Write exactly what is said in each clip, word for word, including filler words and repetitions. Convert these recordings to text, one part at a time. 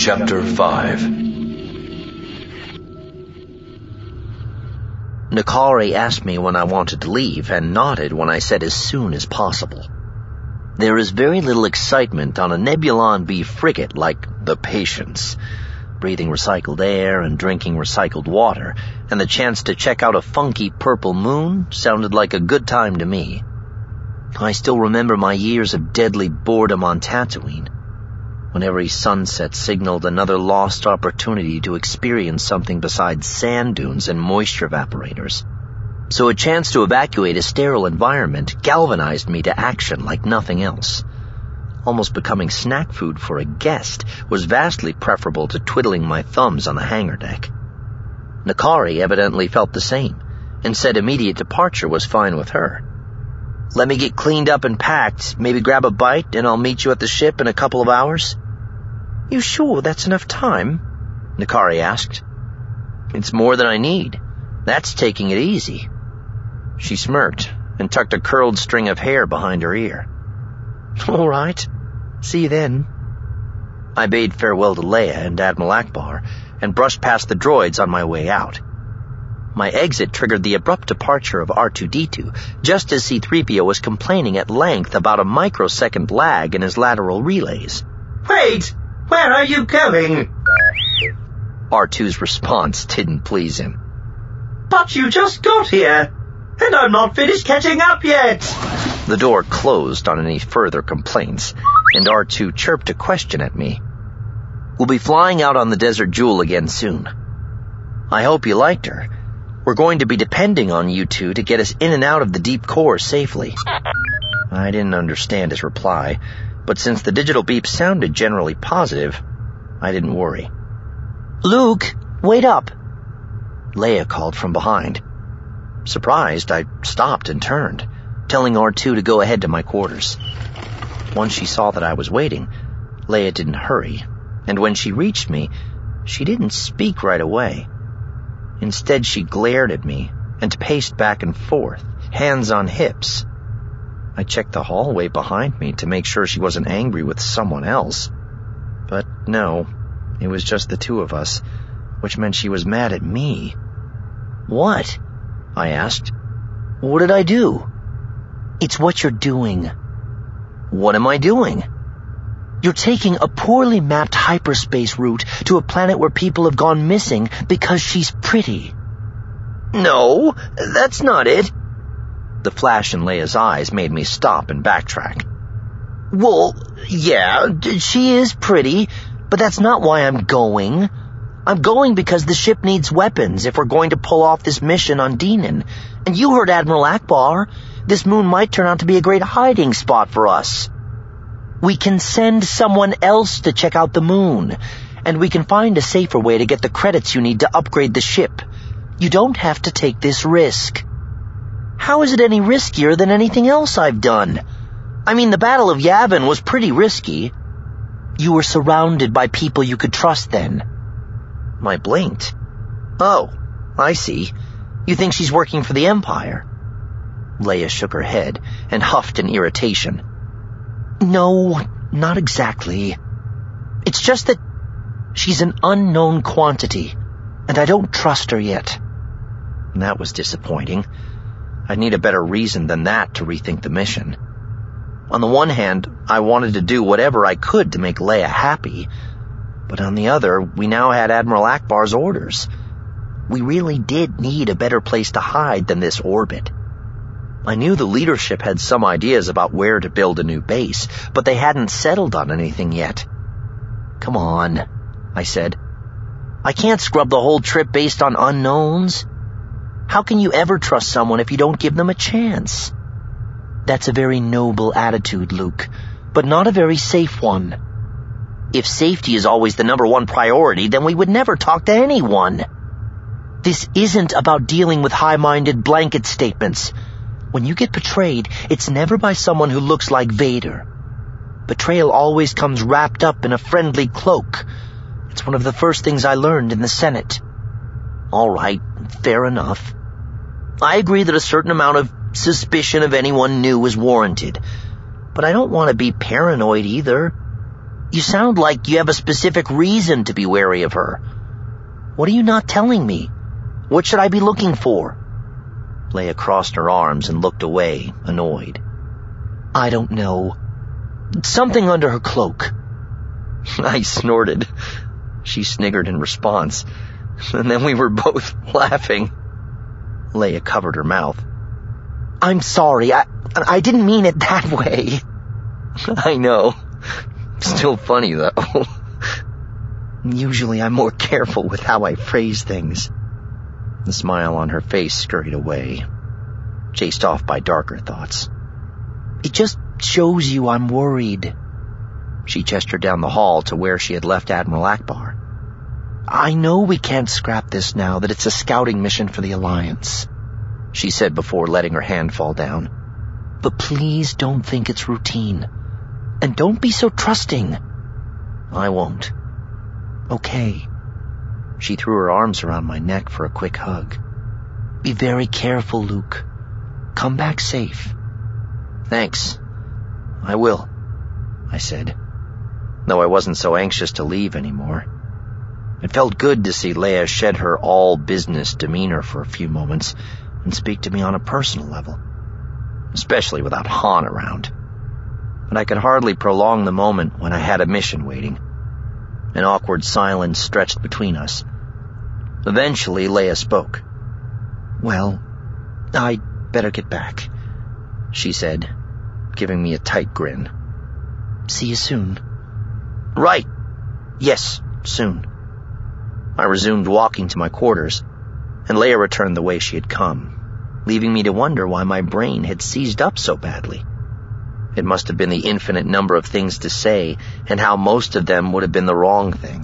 Chapter five. Nakari asked me when I wanted to leave and nodded when I said as soon as possible. There is very little excitement on a Nebulon B frigate like the Patience. Breathing recycled air and drinking recycled water, and the chance to check out a funky purple moon sounded like a good time to me. I still remember my years of deadly boredom on Tatooine, when every sunset signaled another lost opportunity to experience something besides sand dunes and moisture evaporators. So a chance to evacuate a sterile environment galvanized me to action like nothing else. Almost becoming snack food for a guest was vastly preferable to twiddling my thumbs on the hangar deck. Nakari evidently felt the same, and said immediate departure was fine with her. "Let me get cleaned up and packed, maybe grab a bite, and I'll meet you at the ship in a couple of hours." "You sure that's enough time?" Nakari asked. "It's more than I need. That's taking it easy." She smirked and tucked a curled string of hair behind her ear. "All right. See you then." I bade farewell to Leia and Admiral Ackbar and brushed past the droids on my way out. My exit triggered the abrupt departure of R two D two, just as C three P O was complaining at length about a microsecond lag in his lateral relays. "Wait! Where are you going?" R two's response didn't please him. "But you just got here, and I'm not finished catching up yet." The door closed on any further complaints, and R two chirped a question at me. "We'll be flying out on the Desert Jewel again soon. I hope you liked her. We're going to be depending on you two to get us in and out of the deep core safely." I didn't understand his reply, but since the digital beep sounded generally positive, I didn't worry. "Luke, wait up!" Leia called from behind. Surprised, I stopped and turned, telling R two to go ahead to my quarters. Once she saw that I was waiting, Leia didn't hurry, and when she reached me, she didn't speak right away. Instead, she glared at me and paced back and forth, hands on hips. I checked the hallway behind me to make sure she wasn't angry with someone else. But no, it was just the two of us, which meant she was mad at me. "What?" I asked. "What did I do?" "It's what you're doing." "What am I doing?" "You're taking a poorly mapped hyperspace route to a planet where people have gone missing because she's pretty." "No, that's not it." The flash in Leia's eyes made me stop and backtrack. "Well, yeah, she is pretty, but that's not why I'm going. I'm going because the ship needs weapons if we're going to pull off this mission on Deenan. And you heard Admiral Ackbar. This moon might turn out to be a great hiding spot for us. We can send someone else to check out the moon, and we can find a safer way to get the credits you need to upgrade the ship. You don't have to take this risk." "How is it any riskier than anything else I've done? I mean, the Battle of Yavin was pretty risky." "You were surrounded by people you could trust then." I blinked. "Oh, I see. You think she's working for the Empire?" Leia shook her head and huffed in irritation. "No, not exactly. It's just that she's an unknown quantity, and I don't trust her yet." That was disappointing. I'd need a better reason than that to rethink the mission. On the one hand, I wanted to do whatever I could to make Leia happy, but on the other, we now had Admiral Ackbar's orders. We really did need a better place to hide than this orbit. I knew the leadership had some ideas about where to build a new base, but they hadn't settled on anything yet. "Come on," I said. "I can't scrub the whole trip based on unknowns. How can you ever trust someone if you don't give them a chance?" "That's a very noble attitude, Luke, but not a very safe one." "If safety is always the number one priority, then we would never talk to anyone." "This isn't about dealing with high-minded blanket statements. When you get betrayed, it's never by someone who looks like Vader. Betrayal always comes wrapped up in a friendly cloak. It's one of the first things I learned in the Senate." "All right, fair enough. I agree that a certain amount of suspicion of anyone new is warranted, but I don't want to be paranoid either. You sound like you have a specific reason to be wary of her. What are you not telling me? What should I be looking for? Leia crossed her arms and looked away, annoyed. I don't know. Something under her cloak. I snorted. She sniggered in response, and then we were both laughing. Leia covered her mouth. I'm sorry, I, I didn't mean it that way. I know. Still funny, though. Usually I'm more careful with how I phrase things. The smile on her face scurried away, chased off by darker thoughts. It just shows you I'm worried. She gestured down the hall to where she had left Admiral Akbar. I know we can't scrap this now that it's a scouting mission for the Alliance, she said before letting her hand fall down. But please don't think it's routine. And don't be so trusting. I won't. Okay. She threw her arms around my neck for a quick hug. Be very careful, Luke. Come back safe. Thanks. I will, I said, though I wasn't so anxious to leave anymore. It felt good to see Leia shed her all-business demeanor for a few moments and speak to me on a personal level, especially without Han around. But I could hardly prolong the moment when I had a mission waiting. An awkward silence stretched between us. Eventually, Leia spoke. Well, I'd better get back, she said, giving me a tight grin. See you soon. Right. Yes, soon. I resumed walking to my quarters, and Leia returned the way she had come, leaving me to wonder why my brain had seized up so badly. It must have been the infinite number of things to say, and how most of them would have been the wrong thing.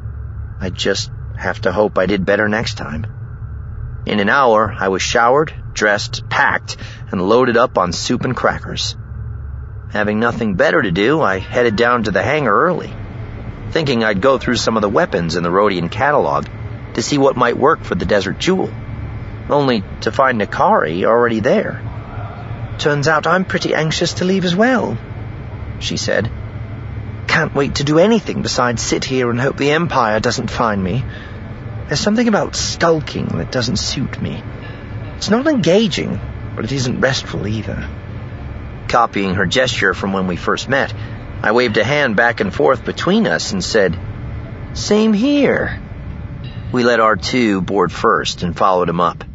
I just have to hope I did better next time. In an hour, I was showered, dressed, packed, and loaded up on soup and crackers. Having nothing better to do, I headed down to the hangar early, thinking I'd go through some of the weapons in the Rodian catalog to see what might work for the Desert Jewel, only to find N'Kari already there. Turns out I'm pretty anxious to leave as well, she said. Can't wait to do anything besides sit here and hope the Empire doesn't find me. There's something about skulking that doesn't suit me. It's not engaging, but it isn't restful either. Copying her gesture from when we first met, I waved a hand back and forth between us and said, Same here. We let R two board first and followed him up.